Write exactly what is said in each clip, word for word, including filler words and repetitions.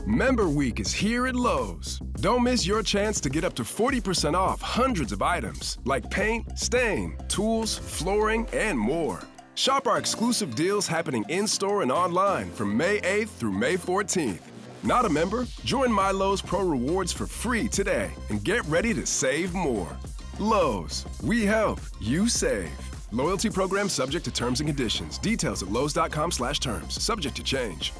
Member Week is here at Lowe's. Don't miss your chance to get up to forty percent off hundreds of items like paint, stain, tools, flooring, and more. Shop our exclusive deals happening in-store and online from May eighth through May fourteenth. Not a member? Join My Lowe's Pro Rewards for free today and get ready to save more. Lowe's, we help, you save. Loyalty program subject to terms and conditions. Details at lowes.com slash terms. Subject to change.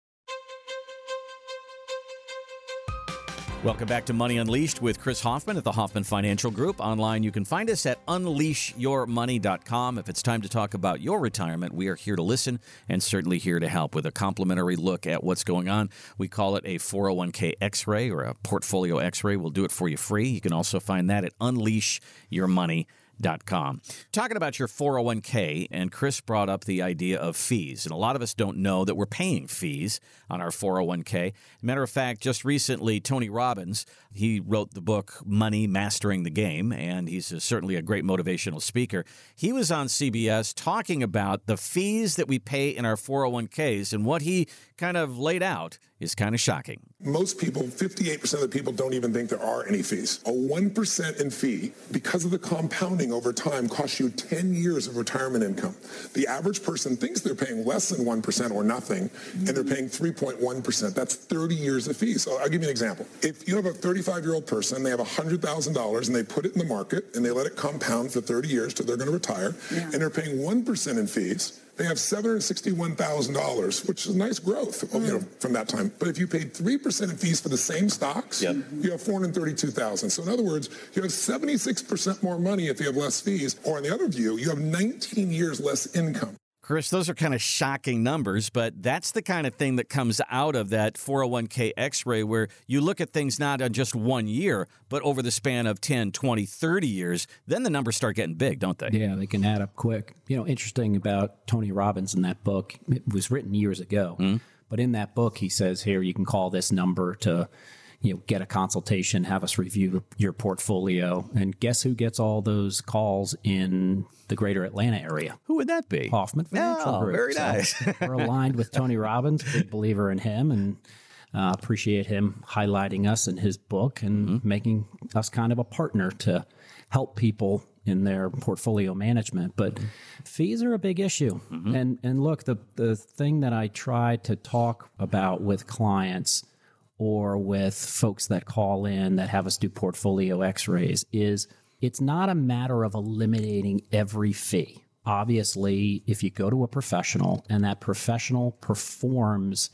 Welcome back to Money Unleashed with Chris Hoffman at the Hoffman Financial Group. Online, you can find us at unleash your money dot com. If it's time to talk about your retirement, we are here to listen and certainly here to help with a complimentary look at what's going on. We call it a four oh one k X-ray or a portfolio X-ray. We'll do it for you free. You can also find that at unleash your money dot com. Talking about your four oh one k, and Chris brought up the idea of fees, and a lot of us don't know that we're paying fees on our four oh one k. Matter of fact, just recently, Tony Robbins, he wrote the book Money Mastering the Game, and he's a, certainly a great motivational speaker. He was on C B S talking about the fees that we pay in our four oh one k's, and what he kind of laid out is kind of shocking. Most people, fifty-eight percent of the people don't even think there are any fees. A one percent in fee, because of the compounding over time, costs you ten years of retirement income. The average person thinks they're paying less than one percent or nothing, and they're paying three point one percent. That's thirty years of fees. So I'll give you an example. If you have a thirty-five-year-old person, they have one hundred thousand dollars, and they put it in the market, and they let it compound for thirty years till they're going to retire, yeah. and they're paying one percent in fees, they have seven hundred sixty-one thousand dollars, which is nice growth mm. you know, from that time. But if you paid three percent in fees for the same stocks, yep. you have four hundred thirty-two thousand dollars. So in other words, you have seventy-six percent more money if you have less fees. Or on the other view, you have nineteen years less income. Chris, those are kind of shocking numbers, but that's the kind of thing that comes out of that four oh one k X-ray, where you look at things not on just one year, but over the span of ten, twenty, thirty years. Then the numbers start getting big, don't they? Yeah, they can add up quick. You know, interesting about Tony Robbins in that book, it was written years ago, mm-hmm. but in that book, he says here, you can call this number to, you know, get a consultation, have us review your portfolio. And guess who gets all those calls in the greater Atlanta area? Who would that be? Hoffman Financial oh, Group. Very so nice. We're aligned with Tony Robbins, big believer in him, and uh, appreciate him highlighting us in his book and mm-hmm. making us kind of a partner to help people in their portfolio management. But mm-hmm. fees are a big issue. Mm-hmm. And and look, the the thing that I try to talk about with clients or with folks that call in that have us do portfolio X-rays is it's not a matter of eliminating every fee. Obviously, if you go to a professional and that professional performs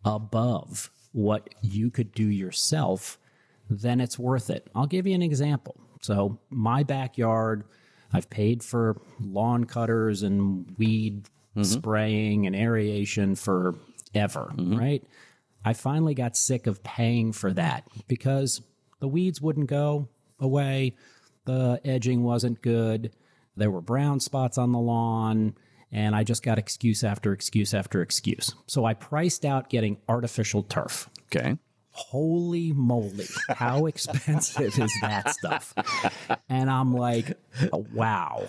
above what you could do yourself, then it's worth it. I'll give you an example. So my backyard, I've paid for lawn cutters and weed mm-hmm. spraying and aeration forever, mm-hmm. right? I finally got sick of paying for that because the weeds wouldn't go away. The edging wasn't good. There were brown spots on the lawn, and I just got excuse after excuse after excuse. So I priced out getting artificial turf. Okay. Holy moly, how expensive is that stuff? And I'm like, wow.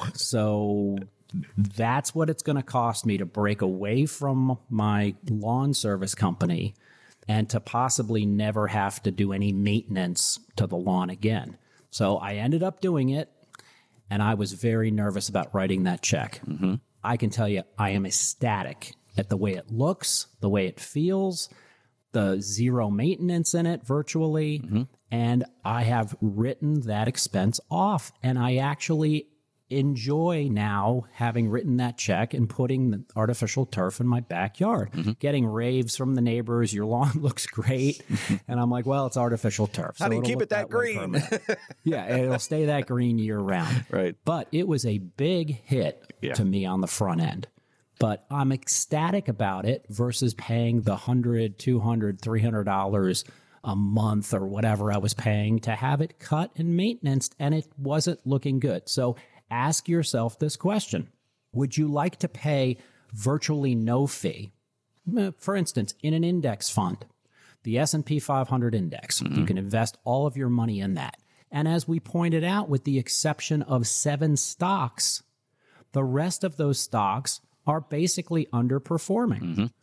So that's what it's going to cost me to break away from my lawn service company and to possibly never have to do any maintenance to the lawn again. So I ended up doing it, and I was very nervous about writing that check. Mm-hmm. I can tell you, I am ecstatic at the way it looks, the way it feels, the zero maintenance in it virtually, mm-hmm. and I have written that expense off, and I actually enjoy now having written that check and putting the artificial turf in my backyard, mm-hmm. getting raves from the neighbors. Your lawn looks great. And I'm like, well, it's artificial turf. How so do you keep it that, that green? Yeah, it'll stay that green year round. Right. But it was a big hit yeah. to me on the front end. But I'm ecstatic about it versus paying the one hundred dollars, two hundred dollars, three hundred dollars a month or whatever I was paying to have it cut and maintained, and it wasn't looking good. So ask yourself this question. Would you like to pay virtually no fee? For instance, in an index fund, the S and P five hundred index, mm-hmm. you can invest all of your money in that. And as we pointed out, with the exception of seven stocks, the rest of those stocks are basically underperforming. Mm-hmm.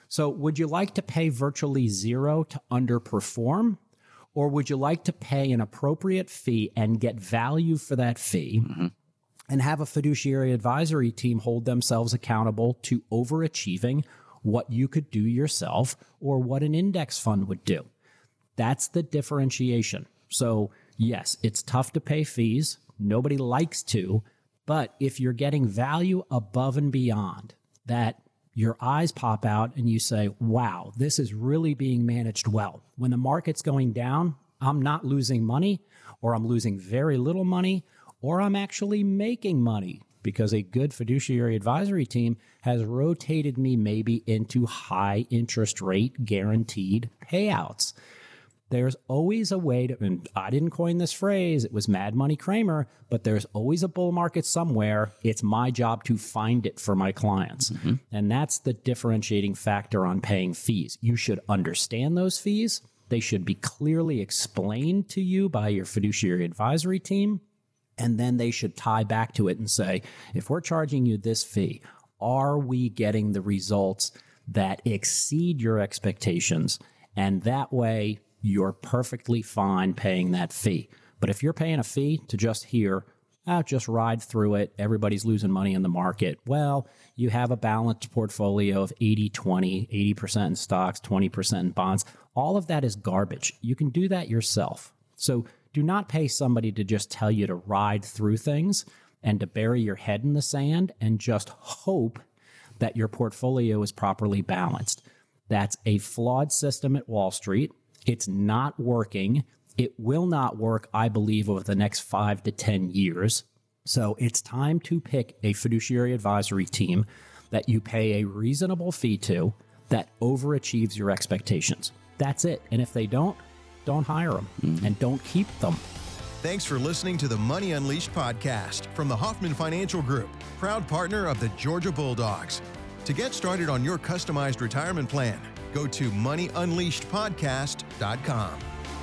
So would you like to pay virtually zero to underperform? Or would you like to pay an appropriate fee and get value for that fee mm-hmm. and have a fiduciary advisory team hold themselves accountable to overachieving what you could do yourself or what an index fund would do? That's the differentiation. So yes, it's tough to pay fees. Nobody likes to. But if you're getting value above and beyond that, your eyes pop out and you say, wow, this is really being managed well. When the market's going down, I'm not losing money, or I'm losing very little money, or I'm actually making money because a good fiduciary advisory team has rotated me maybe into high interest rate guaranteed payouts. There's always a way to, and I didn't coin this phrase, it was Mad Money Kramer, but there's always a bull market somewhere. It's my job to find it for my clients. Mm-hmm. And that's the differentiating factor on paying fees. You should understand those fees. They should be clearly explained to you by your fiduciary advisory team. And then they should tie back to it and say, if we're charging you this fee, are we getting the results that exceed your expectations? And that way, you're perfectly fine paying that fee. But if you're paying a fee to just hear, ah, just ride through it, everybody's losing money in the market, well, you have a balanced portfolio of eighty twenty, eighty percent in stocks, twenty percent in bonds. All of that is garbage. You can do that yourself. So do not pay somebody to just tell you to ride through things and to bury your head in the sand and just hope that your portfolio is properly balanced. That's a flawed system at Wall Street. It's not working. It will not work, I believe, over the next five to ten years. So it's time to pick a fiduciary advisory team that you pay a reasonable fee to that overachieves your expectations. That's it. And if they don't, don't hire them mm. and don't keep them. Thanks for listening to the Money Unleashed podcast from the Hoffman Financial Group, proud partner of the Georgia Bulldogs. To get started on your customized retirement plan, go to money unleashed podcast dot com.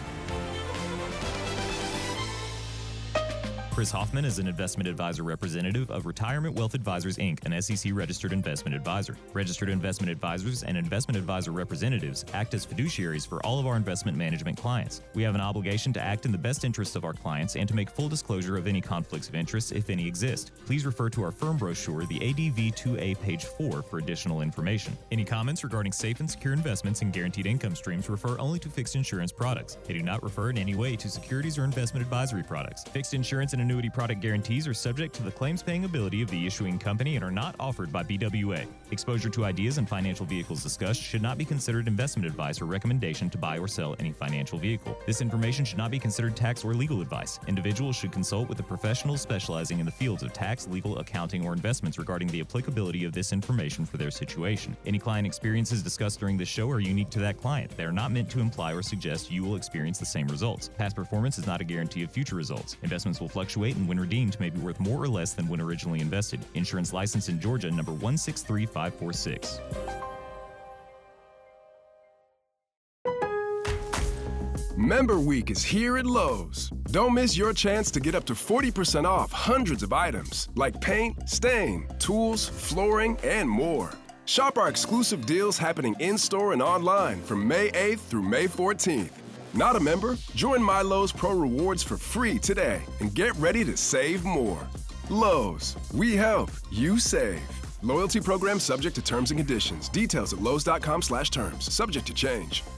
Chris Hoffman is an investment advisor representative of Retirement Wealth Advisors, Incorporated, an S E C-registered investment advisor. Registered investment advisors and investment advisor representatives act as fiduciaries for all of our investment management clients. We have an obligation to act in the best interests of our clients and to make full disclosure of any conflicts of interest, if any exist. Please refer to our firm brochure, the A D V two A, page four, for additional information. Any comments regarding safe and secure investments and guaranteed income streams refer only to fixed insurance products. They do not refer in any way to securities or investment advisory products. Fixed insurance and annuity product guarantees are subject to the claims-paying ability of the issuing company and are not offered by B W A. Exposure to ideas and financial vehicles discussed should not be considered investment advice or recommendation to buy or sell any financial vehicle. This information should not be considered tax or legal advice. Individuals should consult with a professional specializing in the fields of tax, legal, accounting, or investments regarding the applicability of this information for their situation. Any client experiences discussed during this show are unique to that client. They are not meant to imply or suggest you will experience the same results. Past performance is not a guarantee of future results. Investments will fluctuate and when redeemed may be worth more or less than when originally invested. Insurance license in Georgia number one six three five four six. Member Week is here at Lowe's. Don't miss your chance to get up to forty percent off hundreds of items like paint, stain, tools, flooring, and more. Shop our exclusive deals happening in-store and online from May eighth through May fourteenth. Not a member? Join My Lowe's Pro Rewards for free today and get ready to save more. Lowe's, we help, you save. Loyalty program subject to terms and conditions. Details at lowes dot com slash terms. Subject to change.